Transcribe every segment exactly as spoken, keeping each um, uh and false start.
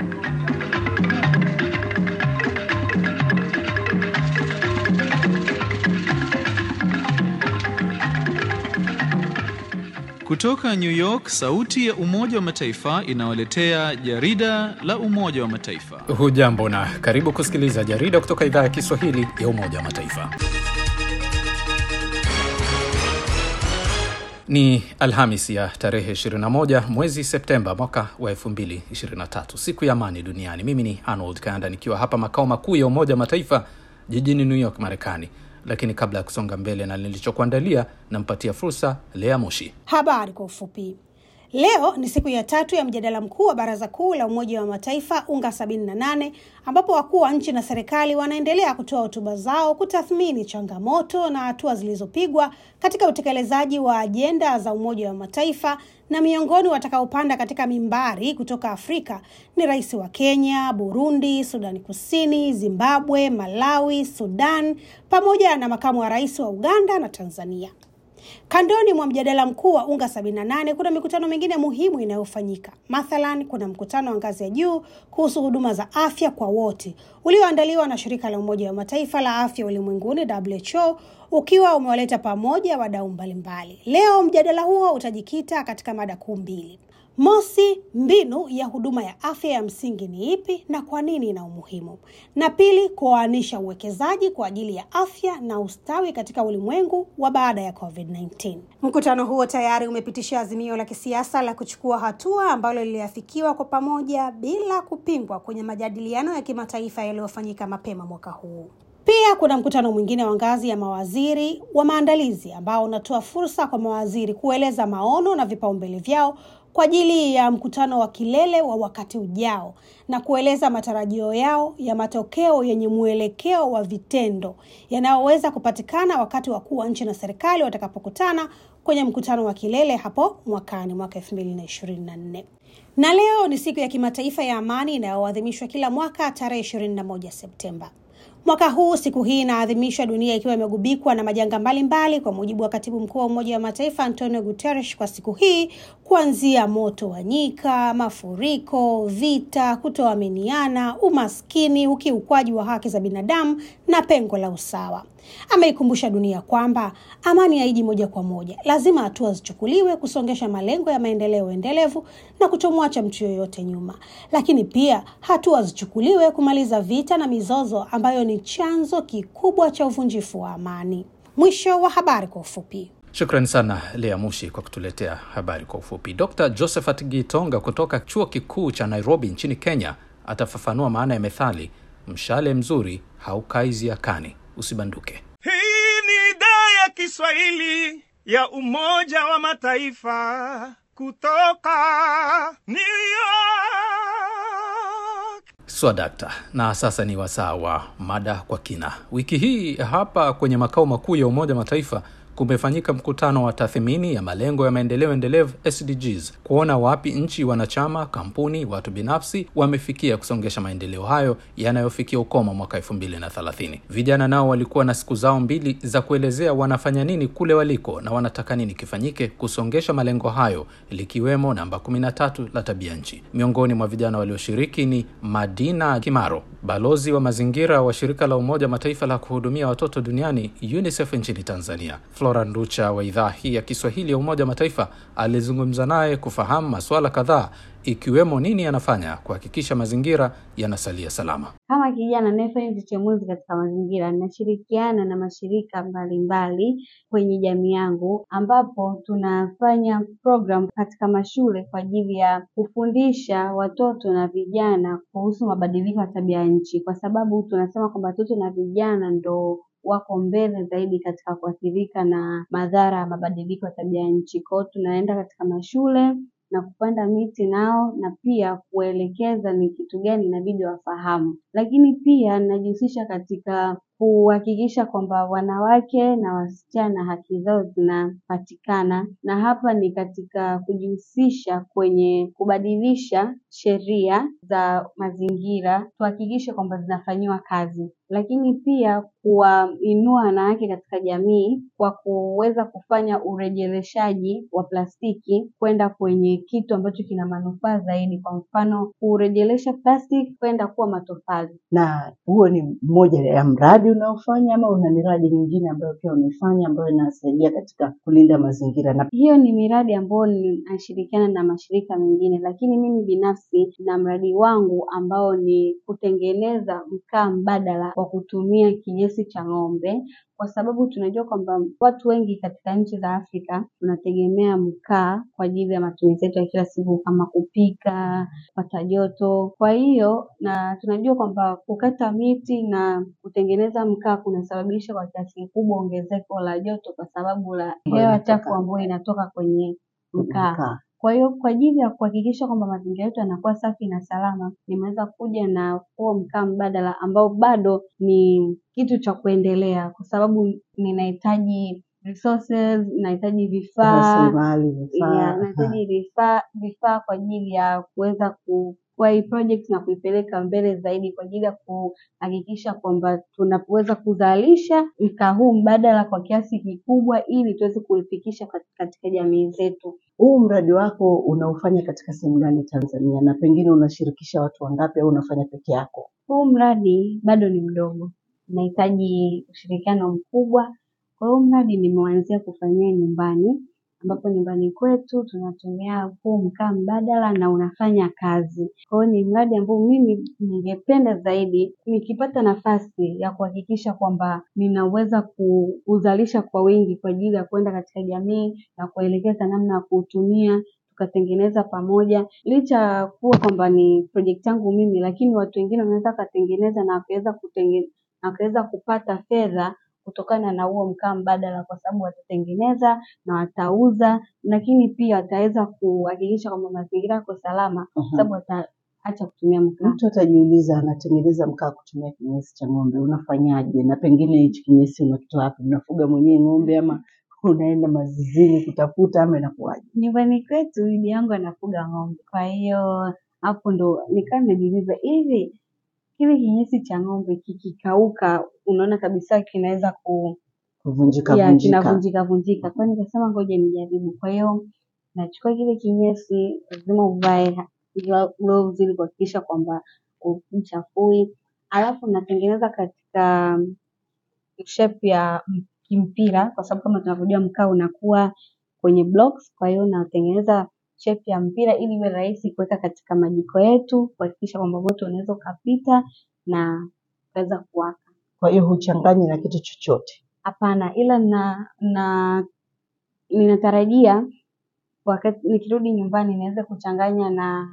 Kutoka New York, sauti ya Umoja wa Mataifa inawaletea jarida la Umoja wa Mataifa. Hujambo na karibu kusikiliza jarida kutoka idhaa ya Kiswahili ya Umoja wa Mataifa. Ni Alhamisi ya tarehe ishirini na moja mwezi Septemba mwaka wa elfu mbili ishirini na tatu, siku ya amani duniani. Mimi ni Arnold Kanda nikiwa hapa makao makuu ya Umoja wa Mataifa jijini New York, Marekani. Lakini kabla ya kusonga mbele na nilichokuandalia, nampatia fursa Lea Moshi. Habari kwa ufupi. Leo ni siku ya tatu ya mjadala mkuu wa Baraza Kuu la Umoja wa Mataifa UNGA sabini na nane, ambapo wakuu wa nchi na serikali wanaendelea kutoa hotuba zao kutathmini changamoto na hatua zilizopigwa katika utekelezaji wa ajenda za Umoja wa Mataifa. Na miongoni watakaopanda katika mimbari kutoka Afrika ni rais wa Kenya, Burundi, Sudani Kusini, Zimbabwe, Malawi, Sudan, pamoja na makamu wa rais wa Uganda na Tanzania. Kandoni mwa mjadala mkuu wa UNGA sabini na nane kuna mikutano mingine muhimu inayofanyika. Mathalan, kuna mkutano wa ngazi ya juu kuhusu huduma za afya kwa wote ulioandaliwa na shirika la Umoja wa Mataifa la Afya Ulimwenguni W H O, ukiwa umewaleta pamoja wadau mbalimbali. Leo mjadala huo utajikita katika mada kuu mbili. Mosi, mbinu ya huduma ya afya ya msingi ni ipi na kwa nini ina umuhimu? Na pili, kuoanisha uwekezaji kwa ajili ya afya na ustawi katika ulimwengu wa baada ya covid kumi na tisa. Mkutano huo tayari umepitisha azimio la kisiasa la kuchukua hatua ambalo liliafikiwa kwa pamoja bila kupingwa kwenye majadiliano ya kimataifa yaliyofanyika mapema mwaka huu. Pia kuna mkutano mwingine wa ngazi ya mawaziri wa maandalizi ambao unatoa fursa kwa mawaziri kueleza maono na vipaumbele vyao kwa ajili ya mkutano wa kilele wa wakati ujao na kueleza matarajio yao ya matokeo yenye mwelekeo wa vitendo yanayoweza kupatikana wakati wakuu wa nchi na serikali watakapokutana kwenye mkutano wa kilele hapo mwakani mwaka elfu mbili ishirini na nne. Na leo ni siku ya kimataifa ya amani inayoadhimishwa kila mwaka tarehe ishirini na moja Septemba. Mwaka huu siku hii inaadhimishwa dunia ikiwa imegubikwa na majanga mbalimbali, kwa mujibu wa Katibu Mkuu wa Umoja wa Mataifa Antonio Guterres. Kwa siku hii, kuanzia moto wa nyika, mafuriko, vita, kutoaminiana, umaskini, ukiukwaji wa haki za binadamu na pengo la usawa. Ameikumbusha dunia kwamba amani haiji moja kwa moja. Lazima hatua zichukuliwe kusongesha malengo ya maendeleo endelevu na kutomwacha mtu yoyote nyuma. Lakini pia hatua zichukuliwe kumaliza vita na mizozo ambayo ni chanzo kikubwa cha uvunjifu wa amani. Mwisho wa habari kwa ufupi. Shukrani sana Lea Mushi kwa kutuletea habari kwa ufupi. Doctor Josephat Gitonga kutoka Chuo Kikuu cha Nairobi nchini Kenya atafafanua maana ya methali mshale mzuri haukai ziakani. Usibanduke. Hii ni idhaa ya Kiswahili ya Umoja wa Mataifa kutoka New York. Swadakta. Na sasa ni wasaa wa mada kwa kina. Wiki hii hapa kwenye makao makuu ya Umoja wa Mataifa kumefanyika mkutano wa tathmini ya malengo ya maendeleo endelevu S D Gs, kuona wapi nchi wanachama, kampuni, watu binafsi wamefikia kusongesha maendeleo hayo yanayofikia ukomo mwaka elfu mbili na thelathini. Vijana nao walikuwa na siku zao mbili za kuelezea wanafanya nini kule waliko na wanataka nini kifanyike kusongesha malengo hayo, likiwemo namba kumi na tatu la tabia nchi. Miongoni mwa vijana walioshiriki ni Madina Kimaro, balozi wa mazingira wa shirika la Umoja wa Mataifa la kuhudumia watoto duniani UNICEF nchini Tanzania. Flora Nducha wa idhaa hii ya Kiswahili ya Umoja wa Mataifa alizungumza naye kufahamu masuala kadhaa, ikiwemo nini anafanya kuhakikisha mazingira yanasalia salama. Kama kijana anayefanya vichemuzi katika mazingira, ninashirikiana na mashirika mbalimbali kwenye jamii yangu, ambapo tunafanya program katika mashule kwa ajili ya kufundisha watoto na vijana kuhusu mabadiliko ya tabia nchi, kwa sababu tunasema kwamba watoto na vijana ndo wako mbele zaidi katika kuathirika na madhara ya mabadiliko ya tabia nchi. Kwa hiyo tunaenda katika mashule na kupanda miti nao, na pia kuelekeza ni kitu gani inabidi wafahamu. Lakini pia najihusisha katika kuhakikisha kwamba wanawake na wasichana haki zao zinapatikana, na hapa ni katika kujihusisha kwenye kubadilisha sheria za mazingira, tuhakikishe kwamba zinafanyiwa kazi, lakini pia kuwainua wanawake katika jamii kwa kuweza kufanya urejeleshaji wa plastiki kwenda kwenye kitu ambacho kina manufaa zaidi, kwa mfano kurejelesha plastiki kwenda kuwa matofali. Na huo ni mmoja ya mradi unaofanya, ama una miradi mingine ambayo pia unaifanya ambayo inasaidia katika kulinda mazingira? Na hiyo ni miradi ambayo ninashirikiana na mashirika mengine, lakini mimi binafsi na mradi wangu ambao ni kutengeneza mkaa mbadala kwa kutumia kinyesi cha ng'ombe, kwa sababu tunajua kwamba watu wengi katika nchi za Afrika tunategemea mkaa kwa ajili ya matumizi yetu ya kila siku kama kupika, kupata joto. Kwa hiyo na tunajua kwamba kukata miti na kutengeneza mkaa kunasababisha kwa kiasi kikubwa ongezeko la joto kwa sababu la hewa chafu ambayo inatoka kwenye mkaa. Kwa hiyo kwa ajili ya kuhakikisha kwamba mazingira yetu yanakuwa safi na salama, nimeweza kuja na huo mkaa mbadala ambao bado ni kitu cha kuendelea, kwa sababu ninahitaji resources, nahitaji vifaa, yeah, nahitaji vifaa vifaa kwa ajili ya kuweza ku kwa hii project na kuipeleka mbele zaidi, kwa ajili ya kuhakikisha kwamba tunaweza kuzalisha mkaa huu mbadala kwa kiasi kikubwa ili tuweze kuifikisha katika jamii zetu. Huu mradi wako unaufanya katika sehemu gani Tanzania, na pengine unashirikisha watu wangapi au unafanya peke yako? Huu mradi bado ni mdogo, nahitaji ushirikiano mkubwa. Kwa hiyo mradi nimeanzia kufanyia nyumbani, ambapo nyumbani kwetu tunatumia huu mkaa mbadala na unafanya kazi. Kwa hiyo ni mradi ambao mimi ningependa zaidi nikipata nafasi ya kuhakikisha kwamba ninaweza kuzalisha kwa wingi kwa ajili ya kwenda katika jamii na kuelekeza namna ya kuutumia, tukatengeneza pamoja. Licha kuwa kwamba ni project yangu mimi, lakini watu wengine wanaweza kutengeneza na wakaweza kutengeneza na wakaweza kupata fedha kutokana na huo mkaa mbadala, kwa sababu watatengeneza na watauza, lakini pia wataweza kuhakikisha kwamba mazingira yako salama, kwa sababu wataacha kutumia mkaa. Mtu atajiuliza, anatengeneza mkaa kutumia kinyesi cha ng'ombe, unafanyaje? Na pengine hicho kinyesi unakitoa wapi? Unafuga mwenyewe ng'ombe ama unaenda mazizini kutafuta, ama inakuwaje? Nyumbani kwetu bibi yangu anafuga ng'ombe, kwa hiyo hapo ndo nikaa nimejiuliza, hivi kile kinyesi cha ng'ombe kikikauka unaona kabisa kinaweza ku kuvunjika ya, vunjika. kinavunjika vunjika. Kwa hiyo nikasema ngoja nijaribu. Kwa hiyo nachukua kile kinyesi, lazima uvae gloves ili kuhakikisha kwamba uchafui, alafu natengeneza katika shape ya kimpira, kwa sababu kama tunavyojua mkaa unakuwa kwenye blocks. Kwa hiyo natengeneza shape ya mpira ili iwe rahisi kuweka katika majiko yetu, kuhakikisha kwamba moto unaweza ukapita na kuweza kuwaka. Kwa hiyo huchanganyi na kitu chochote? Hapana, ila na na ninatarajia wakati nikirudi nyumbani niweze kuchanganya na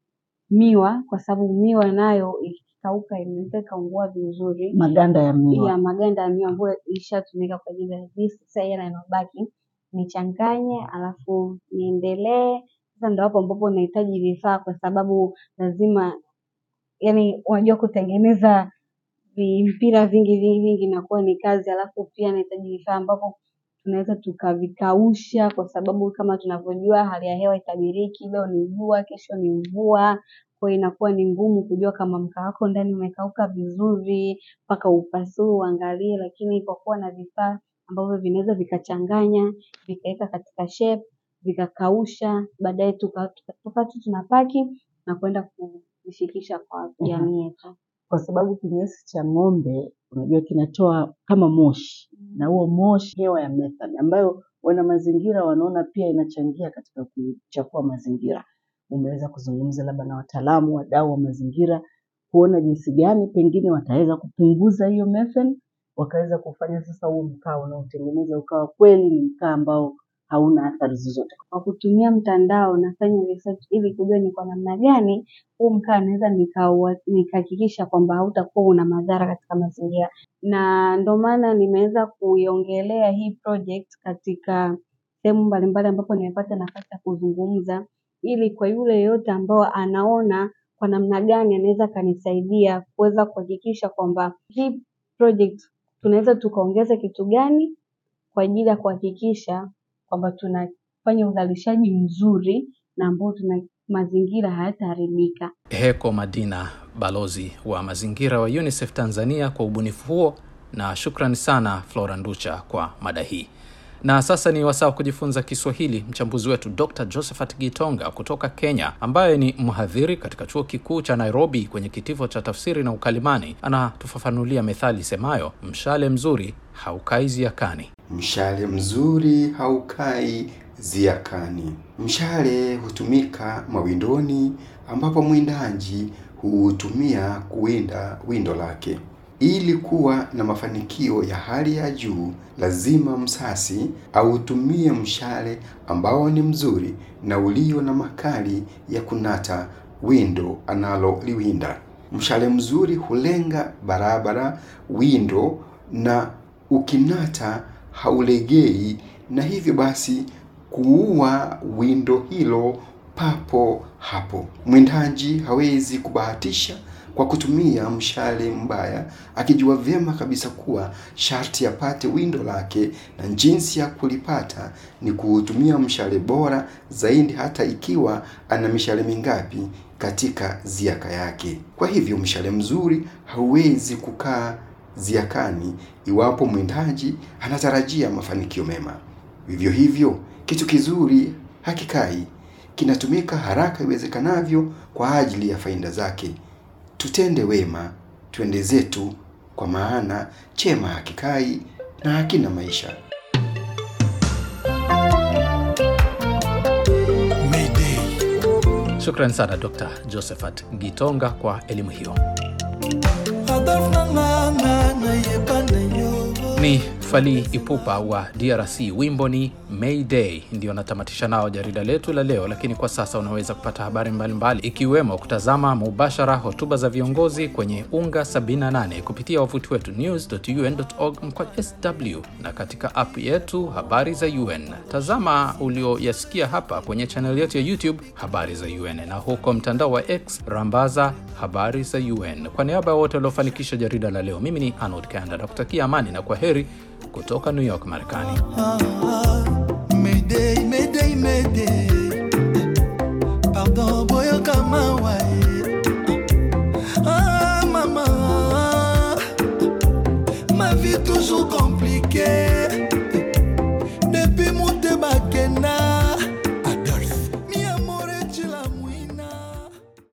miwa, kwa sababu miwa nayo ikikauka inaweza kaungua vizuri. Maganda ya miwa. Ya maganda ya miwa ambayo ilishatumika kwa ajili ya juice, sasa yana yanabaki, nichanganye alafu niendelee. Sasa ndio hapo ambapo nahitaji vifaa, kwa sababu lazima, yani unajua kutengeneza mpira vingi vingi vingi inakuwa ni kazi, alafu pia nahitaji vifaa ambapo tunaweza tukavikausha, kwa sababu kama tunavyojua hali ya hewa itabiriki, leo ni jua, kesho ni mvua. Kwa hiyo inakuwa ni ngumu kujua kama mkaa wako ndani umekauka vizuri mpaka upasue uangalie, lakini kwa kuwa na vifaa ambavyo vinaweza vikachanganya, vikaweka katika shape, vikakausha, baadaye tukapaki tunapaki na kwenda kushikisha kwa jamii yetu. Kwa sababu kinyesi cha ng'ombe unajua kinatoa kama moshi, mm. na huo moshi hewa ya methane ambayo wana mazingira wanaona pia inachangia katika kuchafua mazingira. Umeweza kuzungumza labda na wataalamu, wadau wa mazingira, kuona jinsi gani pengine wataweza kupunguza hiyo methane, wakaweza kufanya sasa huo mkaa unaotengeneza ukawa kweli ni mkaa ambao hauna athari zozote. Kwa kutumia mtandao nafanya research ili kujua ni kwa namna gani huu mkaa naweza nikahakikisha kwamba hautakuwa una madhara katika mazingira, na ndio maana nimeweza kuiongelea hii project katika sehemu mbalimbali ambapo nimepata nafasi ya kuzungumza, ili kwa yule yote ambao anaona kwa namna gani anaweza kanisaidia kuweza kuhakikisha kwamba hii project tunaweza tukaongeza kitu gani kwa ajili ya kuhakikisha kwamba tunafanya uzalishaji mzuri na ambao tuna mazingira hayataharibika. Heko Madina, balozi wa mazingira wa UNICEF Tanzania, kwa ubunifu huo, na shukrani sana Flora Nducha kwa mada hii. Na sasa ni wasaa kujifunza Kiswahili. Mchambuzi wetu Doctor Josephat Gitonga kutoka Kenya, ambaye ni mhadhiri katika chuo kikuu cha Nairobi kwenye kitivo cha tafsiri na ukalimani, anatufafanulia methali semayo mshale mzuri haukai ziakani. Mshale mzuri haukai ziakani. Mshale hutumika mawindoni, ambapo mwindaji hutumia kuwinda windo lake. Ili kuwa na mafanikio ya hali ya juu, lazima msasi autumie mshale ambao ni mzuri na ulio na makali ya kunata windo analoliwinda. Mshale mzuri hulenga barabara windo na ukinata haulegei, na hivyo basi kuua windo hilo papo hapo. Mwindaji hawezi kubahatisha kwa kutumia mshale mbaya, akijua vyema kabisa kuwa sharti apate windo lake, na jinsi ya kulipata ni kutumia mshale bora zaidi, hata ikiwa ana mishale mingapi katika ziaka yake. Kwa hivyo mshale mzuri hauwezi kukaa ziakani iwapo mwindaji anatarajia mafanikio mema. Vivyo hivyo, kitu kizuri hakikai, kinatumika haraka iwezekanavyo kwa ajili ya faida zake. Tutende wema, tuende zetu, kwa maana chema hakikai na hakina maisha. Shukrani sana Doctor Josephat Gitonga kwa elimu hiyo. Ni Fally Ipupa wa D R C, wimbo ni Mayday. Ndio natamatisha nao jarida letu la leo, lakini kwa sasa unaweza kupata habari mbalimbali, ikiwemo kutazama mubashara hotuba za viongozi kwenye Unga sabini na nane kupitia wavuti wetu news dot u n dot org mkwaju S W, na katika app yetu Habari za U N. Tazama ulioyasikia hapa kwenye channel yetu ya YouTube Habari za U N, na huko mtandao wa X rambaza Habari za U N. Kwa niaba ya wote waliofanikisha jarida la leo, mimi ni Arnold Kanda, na kutakia amani na kwaheri kutoka New York, Marekani. Mayday, mayday, mayday. Pardon, boyo kama wae. Ah, maman, ma vie toujours compliquée.